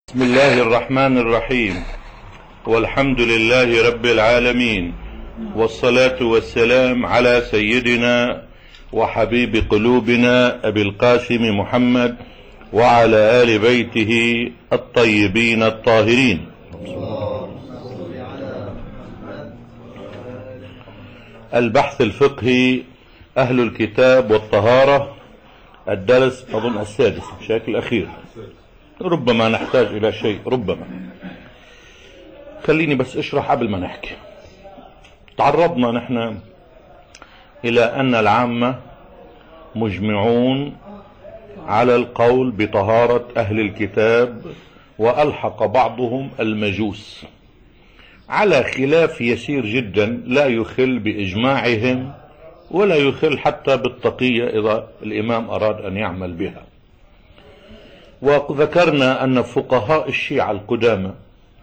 بسم الله الرحمن الرحيم، والحمد لله رب العالمين، والصلاة والسلام على سيدنا وحبيب قلوبنا أبي القاسم محمد وعلى آل بيته الطيبين الطاهرين. البحث الفقهي أهل الكتاب والطهارة، الدرس أظن السادس بشكل أخير، ربما نحتاج إلى شيء، ربما. خليني بس اشرح قبل ما نحكي. تعرضنا نحن إلى أن العامة مجمعون على القول بطهارة أهل الكتاب، وألحق بعضهم المجوس على خلاف يسير جدا لا يخل بإجماعهم ولا يخل حتى بالتقية إذا الإمام أراد أن يعمل بها. وذكرنا أن فقهاء الشيعة القدامى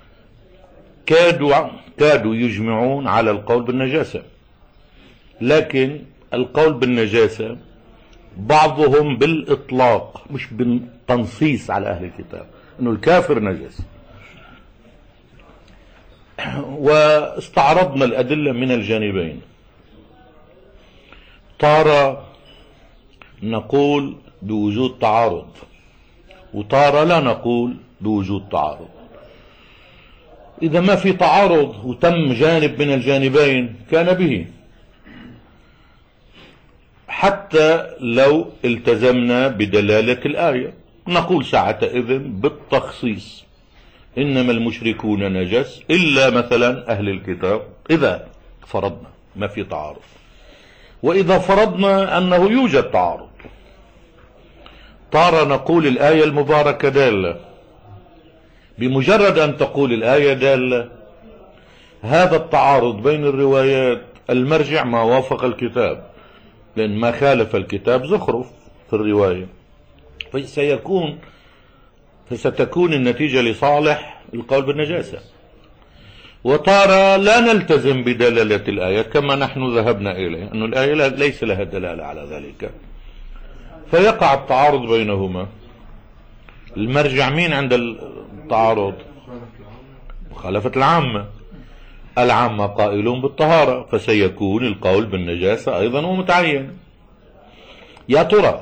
كادوا يجمعون على القول بالنجاسة، لكن القول بالنجاسة بعضهم بالإطلاق مش بالتنصيص على أهل الكتاب أنه الكافر نجس. واستعرضنا الأدلة من الجانبين، تارة نقول بوجود تعارض وتارة لا نقول بوجود تعارض. إذا ما في تعارض وتم جانب من الجانبين كان به، حتى لو التزمنا بدلالة الآية نقول ساعتئذ بالتخصيص إنما المشركون نجس إلا مثلا أهل الكتاب، إذا فرضنا ما في تعارض. وإذا فرضنا أنه يوجد تعارض، تارة نقول الآية المباركة دالة، بمجرد أن تقول الآية دالة هذا التعارض بين الروايات المرجع ما وافق الكتاب، لأن ما خالف الكتاب زخرف في الرواية، فستكون النتيجة لصالح القول بالنجاسة. وتارة لا نلتزم بدلالة الآية كما نحن ذهبنا إليه، أن الآية ليس لها دلالة على ذلك، فيقع التعارض بينهما. المرجع مين عند التعارض؟ مخالفة العامة. العامة قائلون بالطهارة، فسيكون القول بالنجاسة أيضا ومتعين. يا ترى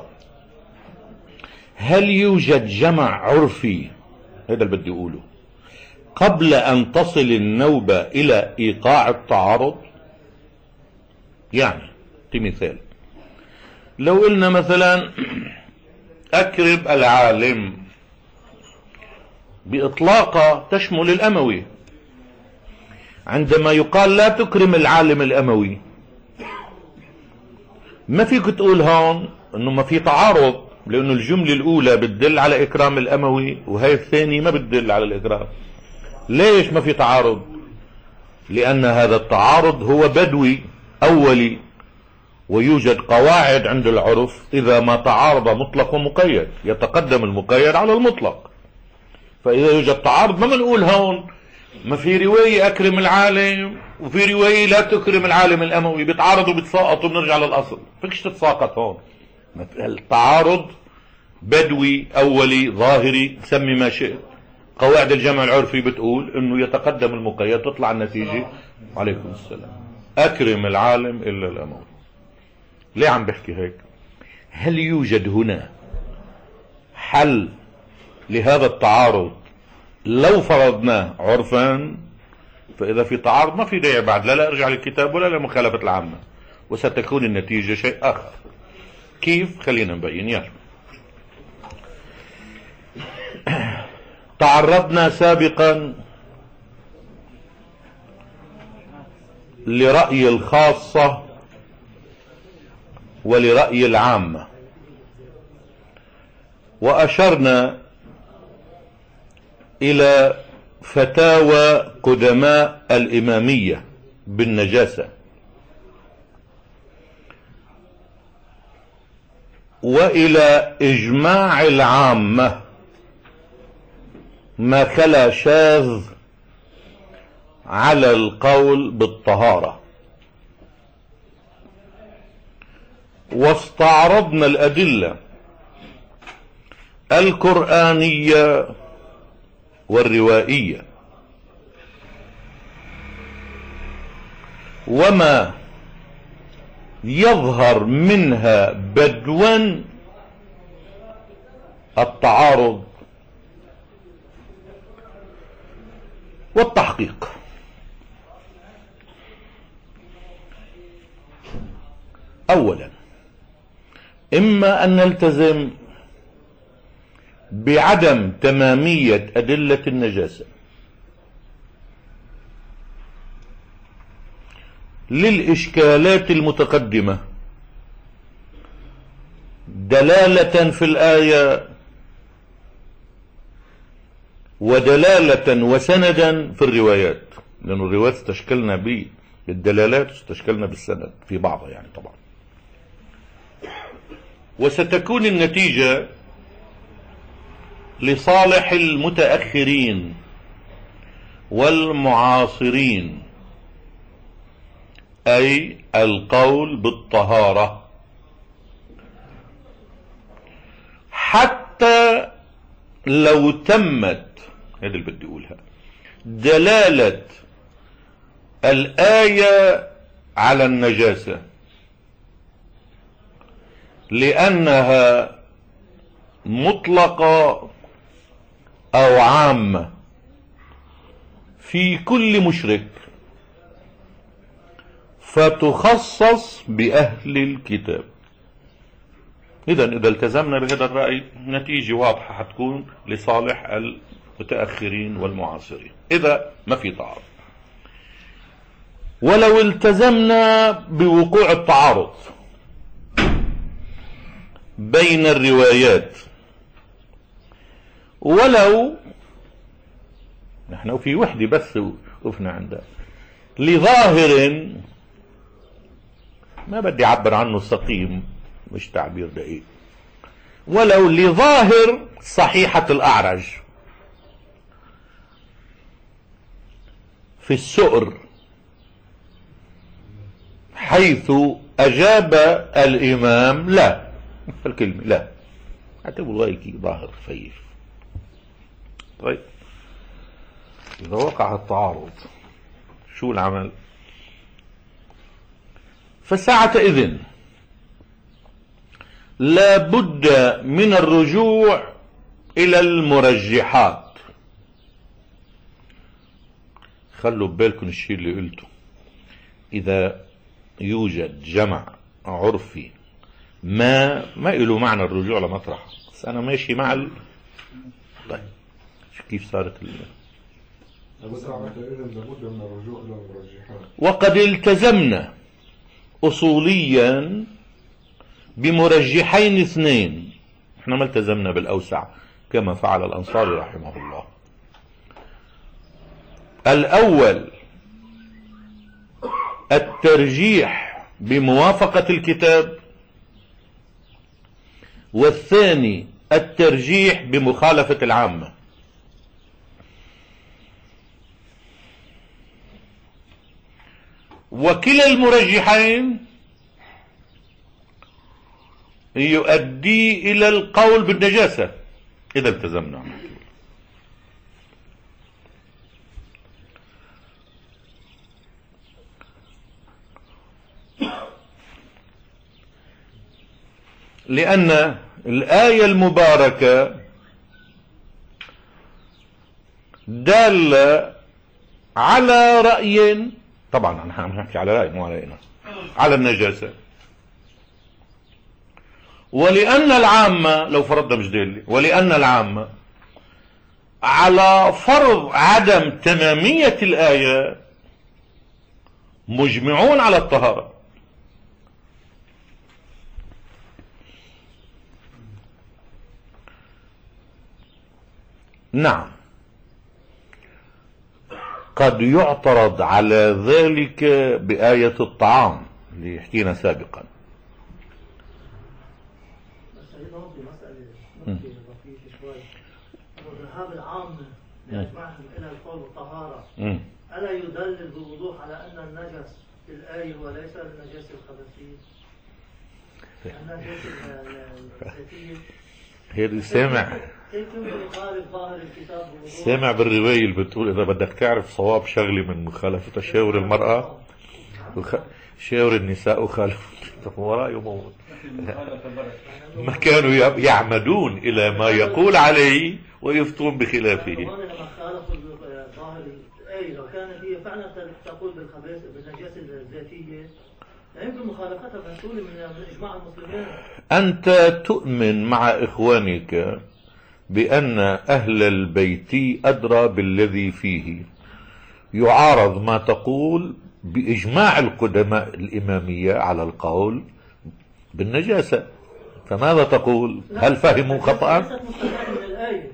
هل يوجد جمع عرفي، هذا اللي بدي أقوله، قبل أن تصل النوبة إلى إيقاع التعارض؟ يعني مثال، لو قلنا مثلا أكرم العالم بإطلاقة تشمل الأموي، عندما يقال لا تكرم العالم الأموي ما فيك تقول هون أنه ما في تعارض، لأنه الجملة الأولى بتدل على إكرام الأموي وهي الثانية ما بتدل على الإكرام. ليش ما في تعارض؟ لأن هذا التعارض هو بدوي أولي، ويوجد قواعد عند العرف إذا ما تعارض مطلق ومقيد يتقدم المقيد على المطلق. فإذا يوجد تعارض ما بنقول هون ما في رواية أكرم العالم وفي رواية لا تكرم العالم الأموي، بيتعارضوا بيتساقطوا بنرجع للأصل، فيكش تتساقط هون. التعارض بدوي أولي ظاهري، سمي ما شئت. قواعد الجمع العرفي بتقول انه يتقدم المقيد تطلع النتيجة. عليكم السلام. أكرم العالم إلا الأموي. ليه عم بحكي هيك؟ هل يوجد هنا حل لهذا التعارض لو فرضناه عرفا؟ فإذا في تعارض ما في داعي بعد لا ارجع للكتاب ولا لمخالفة العامة، وستكون النتيجة شيء آخر. كيف؟ خلينا نبين. يلا، تعرضنا سابقا لرأي الخاصة ولرأي العامة، وأشرنا إلى فتاوى قدماء الإمامية بالنجاسة، وإلى إجماع العامة ما خلا شاذ على القول بالطهارة. واستعرضنا الأدلة القرآنية والروائية، وما يظهر منها بدوا التعارض والتحقيق. أولا، إما أن نلتزم بعدم تمامية أدلة النجاسة للإشكالات المتقدمة دلالة في الآية ودلالة وسندا في الروايات، لأن الروايات استشكلنا بالدلالات واستشكلنا بالسند في بعضها يعني طبعا. وستكون النتيجة لصالح المتأخرين والمعاصرين، أي القول بالطهارة، حتى لو تمت، هذا اللي بدي أقولها، دلالة الآية على النجاسة، لأنها مطلقة أو عامة في كل مشرك، فتخصص بأهل الكتاب. إذا التزمنا بهذا الرأي، نتيجة واضحة حتكون لصالح المتأخرين والمعاصرين إذا ما في تعارض. ولو التزمنا بوقوع التعارض بين الروايات، ولو نحن في وحدة بس وقفنا عندها لظاهر، ما بدي أعبر عنه سقيم، مش تعبير دقيق، ولو لظاهر صحيحة الأعرج في السؤر، حيث أجاب الإمام لا، فالكلمة لا اعتبر غيكي ظاهر فيف. طيب، إذا وقع التعارض شو العمل؟ فساعة إذن لا بد من الرجوع إلى المرجحات. خلوا ببالكم الشيء اللي قلته، إذا يوجد جمع عرفي ما له معنى الرجوع لمطرح، بس أنا ماشي مع طيب كيف صارت وقد التزمنا أصوليا بمرجحين اثنين، احنا ما التزمنا بالأوسع كما فعل الأنصاري رحمه الله. الأول الترجيح بموافقة الكتاب، والثاني الترجيح بمخالفة العامة. وكلا المرجحين يؤدي إلى القول بالنجاسة إذا التزمنا. لأن الآية المباركة دالة على رأي، طبعا نحن عم نحكي على رأي مو علينا، على النجاسة. ولأن العامة، لو فرضنا مش دالة، ولأن العامة على فرض عدم تمامية الآية مجمعون على الطهارة. نعم، قد يعترض على ذلك بآية الطعام اللي حكينا سابقا. الذهاب العام يجمعهم إلى القول والطهارة ألا يدلل بوضوح على أن النجس في الآية وليس النجس الخبثي؟ النجس الخبثي هيدي سامع كيف يمكن يخالف ظاهر الكتاب بوضوح؟ سامع بالرواية اللي بتقول إذا بدك تعرف صواب شغلة من مخالفتها شاور المرأة شاور النساء وخالف وراء يموت. ما كانوا يعمدون إلى ما يقول عليه ويفتون بخلافه. لما خالفوا ظاهر الآية لو كانت هي فعلا تقول بالنجاسة الذاتية لا يمكن مخالفتها فنقول من إجماع المسلمين. أنت تؤمن مع إخوانك بأن أهل البيت أدرى بالذي فيه، يعارض ما تقول بإجماع القدماء الإمامية على القول بالنجاسة، فماذا تقول؟ هل فهموا خطأ؟ ليست مستدعية من الآية.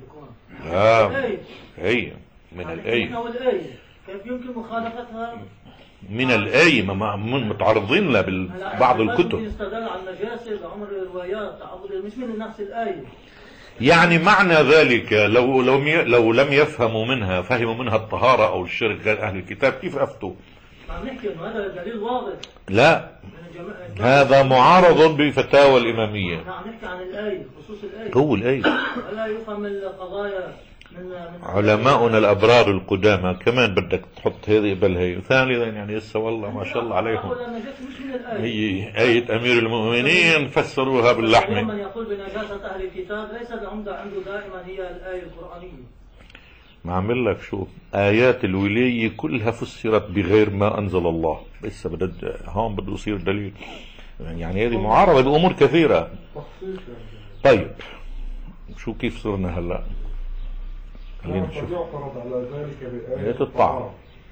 هي من الآية. كيف يمكن مخالفتها من الآية متعرضين لها ببعض الكتب. يستدل على النجاسة بعمر الروايات مش من نفس الآية. يعني معنى ذلك لو لم يفهموا منها، فهموا منها الطهارة أو الشرك غير أهل الكتاب، كيف أفتوا؟ عم نحكي إنه هذا دليل واضح. لا، هذا معارض بفتاوى الإمامية. عم نحكي عن الآية، خصوص الآية. هو الآية. ألا يفهم القضايا من علماؤنا الأبرار القدامى كمان بدك تحط هذه قبل هي. ثانيا يعني لسه والله ما شاء الله عليهم، هي آية أمير المؤمنين فسروها باللحمة. من يقول بنجاسة أهل الكتاب ليس العمدة عنده دائما هي الآية القرآنية. ما عمل لك شوف، آيات الولاية كلها فسرت بغير ما أنزل الله، لسه هون بده يصير دليل. يعني هذه معارضة بأمور كثيرة. طيب شو كيف صرنا هلأ؟ خلينا نشوف آيات الطعام،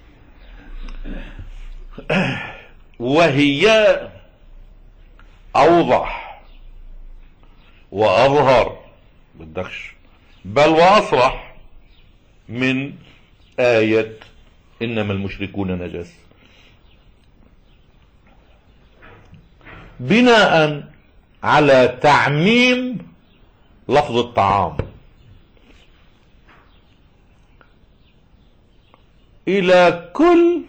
وهي أوضح وأظهر بالدخش بل وأصرح من آية إنما المشركون نجس، بناء على تعميم لفظ الطعام إلى كل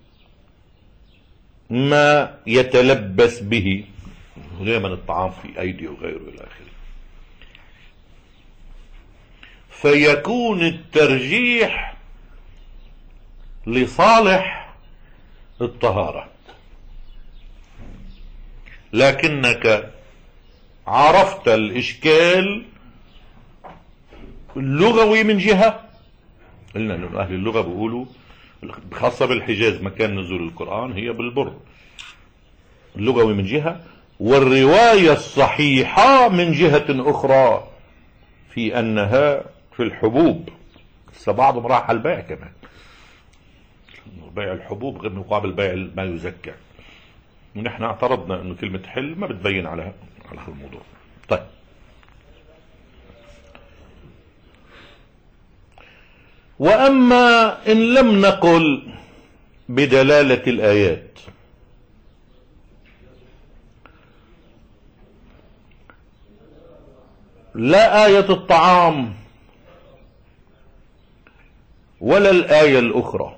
ما يتلبس به، دائما الطعام في أيدي وغيره إلى آخره، فيكون الترجيح لصالح الطهارة. لكنك عرفت الإشكال اللغوي من جهة، قلنا أن أهل اللغة بيقولوا خاصة بالحجاز مكان نزول القرآن هي بالبر، اللغوي من جهة، والرواية الصحيحة من جهة أخرى في أنها في الحبوب. بعضهم راح على البيع كمان، بيع الحبوب غير مقابل بيع ما يزكى، ونحن اعترضنا أنه كلمة حل ما بتبين على الموضوع. طيب وأما إن لم نقل بدلالة الآيات لا آية الطعام ولا الآية الأخرى،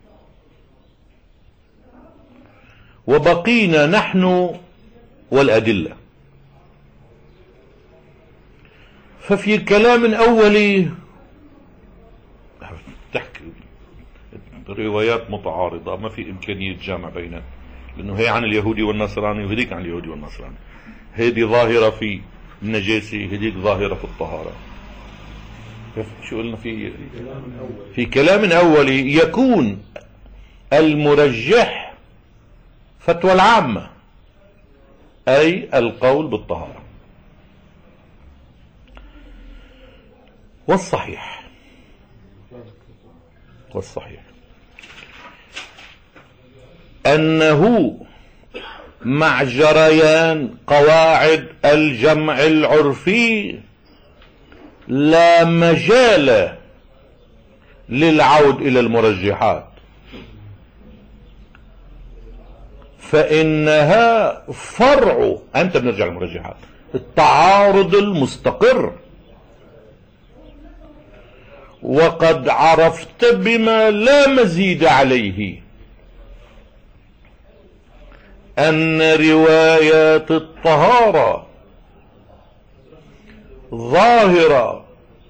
وبقينا نحن والأدلة، ففي كلام أولي تحكي روايات متعارضة ما في إمكانية جامع بينها، لأنه هي عن اليهودي والنصراني وهديك عن اليهودي والنصراني، هذه ظاهرة في النجاسة هديك ظاهرة في الطهارة. شو قلنا في كلام أولي يكون المرجح فتوى العامة، أي القول بالطهارة. والصحيح أنه مع جريان قواعد الجمع العرفي لا مجال للعود إلى المرجحات، فإنها فرع، أنت بنرجع للمرجحات، التعارض المستقر. وقد عرفت بما لا مزيد عليه أن روايات الطهارة ظاهرة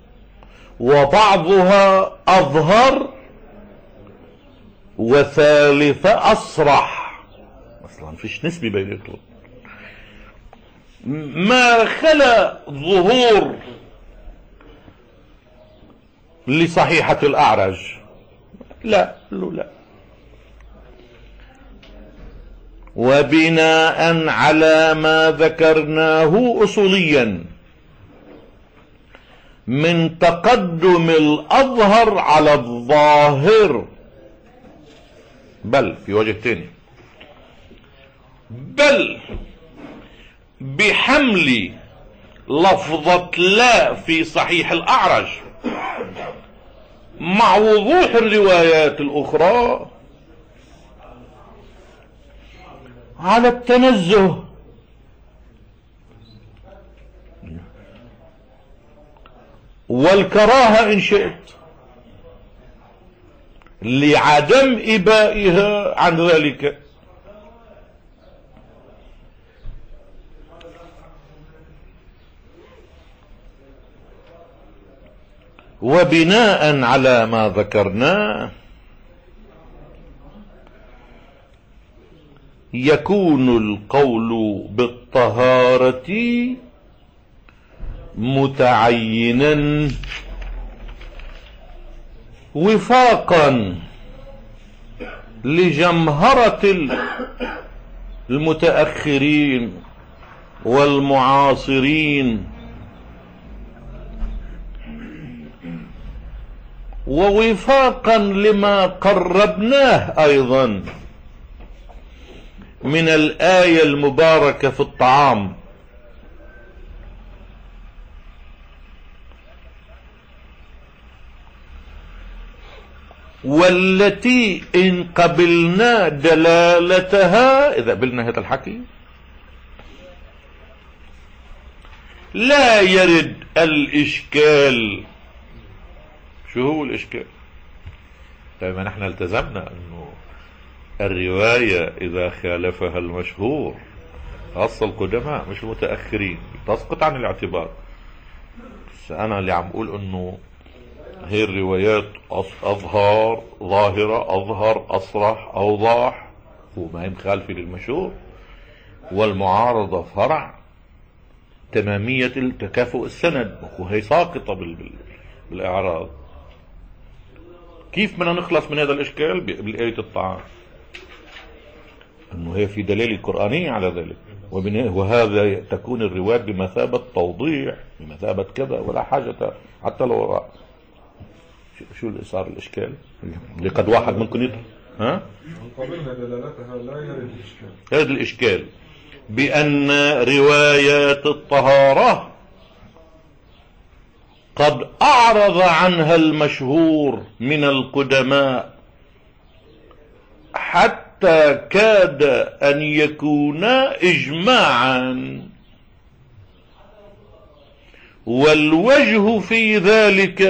وبعضها أظهر وثالثة أصرح. أصلا فيش نسبة بيناتهم. ما خلا ظهور لصحيحة الأعرج، لا لا. وبناء على ما ذكرناه أصوليا من تقدم الأظهر على الظاهر، بل في وجه تاني، بل بحمل لفظة لا في صحيح الأعرج مع وضوح الروايات الأخرى على التنزه والكراهة إن شئت لعدم إبائها عن ذلك. وبناء على ما ذكرناه يكون القول بالطهارة متعينا وفاقا لجمهرة المتأخرين والمعاصرين، ووفاقا لما قربناه أيضا من الآية المباركة في الطعام، والتي إن قبلنا دلالتها، إذا قبلنا هذا الحكي، لا يرد الإشكال. شو هو الإشكال؟ طيب نحن التزمنا أنه الرواية إذا خالفها المشهور، خاصة القدماء مش المتأخرين، تسقط عن الاعتبار. بس أنا اللي عم أقول أنه هي الروايات أظهر، ظاهرة، أظهر، أصرح، أوضح، وما هي مخالفة للمشهور، والمعارضة فرع تمامية التكافؤ السند، وهي ساقطة بالإعراض. كيف بدنا نخلص من هذا الإشكال؟ بالآية الطعام، أنه هي في دليل قرآنية على ذلك، وهذا تكون الرواية بمثابة توضيح، بمثابة كذا، ولا حاجة حتى لو وراء. شو اللي صار الإشكال اللي قد واحد ممكن يدخل قبلنا دلالتها لا يرد الإشكال. هذا الإشكال بأن روايات الطهارة قد أعرض عنها المشهور من القدماء حتى كاد أن يكونا إجماعا، والوجه في ذلك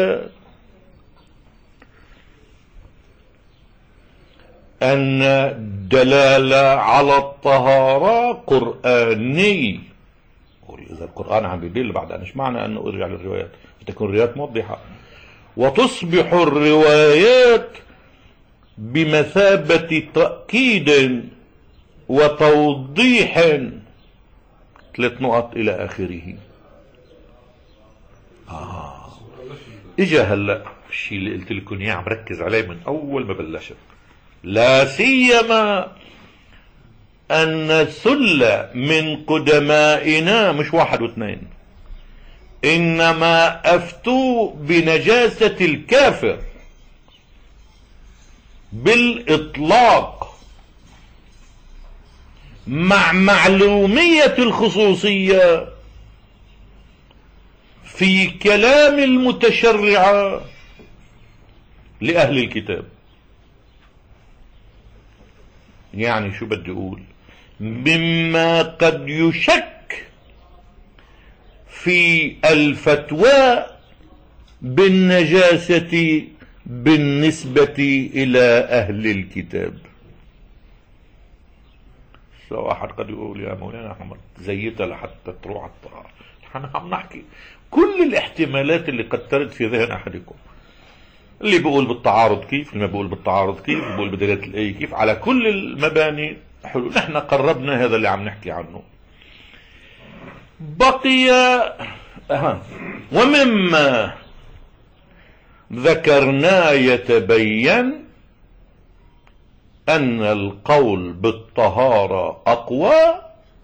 أن الدلالة على الطهارة قرآني. إذا القرآن عم بيدل بعد أن معنى أنه ارجع للروايات، تكون الروايات موضحة، وتصبح الروايات بمثابة تأكيد وتوضيح. 3 نقط إلى آخره. إجا هلأ الشيء اللي قلت لكم إياه عم ركز عليه من أول ما بلشت، لا سيما أن ثلة من قدمائنا، مش 1 و2، إنما أفتوا بنجاسة الكافر بالإطلاق مع معلومية الخصوصية في كلام المتشرعة لأهل الكتاب. يعني شو بدي أقول؟ مما قد يشك في الفتوى بالنجاسة بالنسبة إلى أهل الكتاب. واحد قد يقول يا مولانا احنا زيتها لحتى تروح على الطهارة. نحن عم نحكي كل الاحتمالات اللي قد ترد في ذهن أحدكم، اللي بيقول بالتعارض كيف، اللي ما بيقول بالتعارض كيف، اللي بيقول بدلالة الآية كيف، على كل المباني حلو. نحن قربنا هذا اللي عم نحكي عنه. بقي ومما ذكرنا يتبين أن القول بالطهارة أقوى،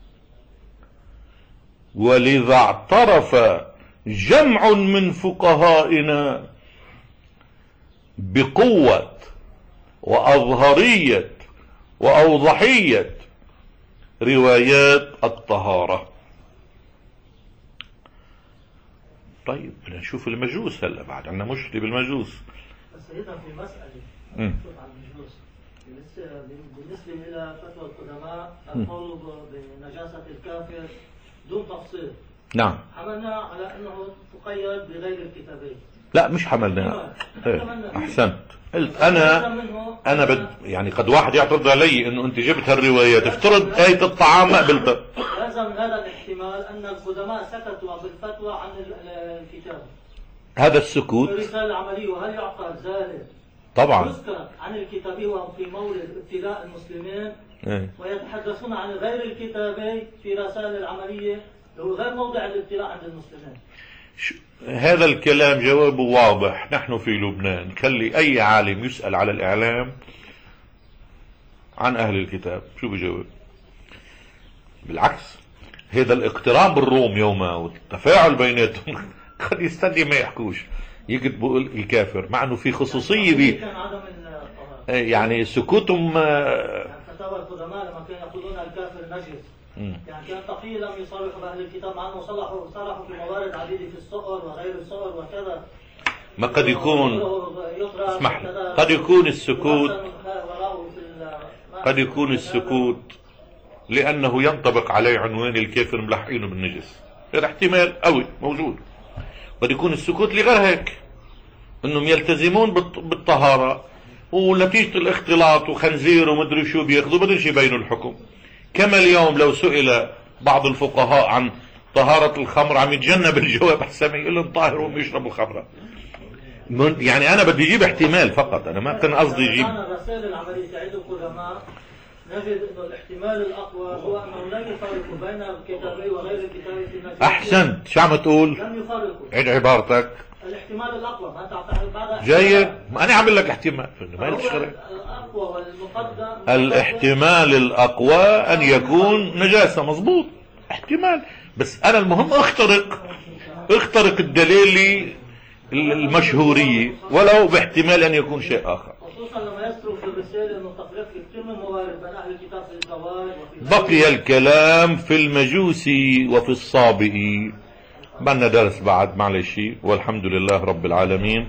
ولذا اعترف جمع من فقهائنا بقوة وأظهرية وأوضحية روايات الطهارة. طيب بدنا نشوف المجوس هلا، بعد عندنا مشكلة بالمجوس. بس ايضا في مسألة شوف عن المجوس بالنسبة إلى فتوى القدماء القول بنجاسة الكافر دون تفصيل. نعم. حملنا على أنه تقيد بغير الكتابين. لا مش حملنا. أحسنت. قلت أنا يعني قد واحد يعترض علي إنه أنت جبت هالروايات، افترض آية الطعام ما قبلتها. لازم من هذا الاحتمال أن القدماء سكتوا بالفتوى عن الكتاب. هذا السكوت الرسالة العملية، وهل يعقل ذلك؟ طبعا يذكر عن الكتابي وهم في مورد ابتلاء المسلمين، ويتحدثون عن غير الكتابي في رسائل العملية، هو غير موضع الابتلاء عند المسلمين. هذا الكلام جوابه واضح. نحن في لبنان خلي أي عالم يسأل على الإعلام عن أهل الكتاب شو بيجاوب؟ بالعكس، هذا الاقتران بالروم يوما والتفاعل بيناتهم قد يستني ما يحكوش، يكتبوا الكافر، مع انه في خصوصية يعني سكوتهم. فتاوى القدماء لما كانوا يقولون الكافر نجس، يعني كان تقي لم يصرحوا بأهل الكتاب، مع انه صرحوا في موارد عديدة في الصقر وغير الصقر وكذا. ما قد يكون اسمح لي، قد يكون السكوت لأنه ينطبق عليه عنوان الكافر ملحقينه بالنجس، هذا احتمال قوي موجود. قد يكون السكوت لغير هيك، انهم يلتزمون بالطهارة ونتيجة الاختلاط وخنزير ومدري شو بياخذوا بدهم يبينوا الحكم. كما اليوم لو سئل بعض الفقهاء عن طهارة الخمر عم يتجنب الجواب احسن ما يقول لهم طاهر وهم يشربوا الخمرة. يعني انا بدي اجيب احتمال فقط، انا ما كان قصدي اجيب. الرسائل العملية تعيد القدماء نجد انه الاحتمال الاقوى هو انه لا يفرق بين الكتابي وغير الكتابي في النجاسة. احسنت. شو عم تقول؟ لم يفرقوا. عيد عبارتك. الاحتمال الاقوى، ما انت عم بعد جيد، ما انا عامل لك احتمال ما الاقوى والمقدم. الاحتمال الاقوى ان يكون نجاسة، مظبوط، احتمال. بس انا المهم اخترق الدليل المشهورية ولو باحتمال ان يكون شيء اخر، خصوصا لما يذكروا في الرسالة انه تفريق في كثير من موارد بين اهل الكتاب في الزواج بقي الكلام في المجوسي وفي الصابئي. بدنا درس بعد، معلش، والحمد لله رب العالمين.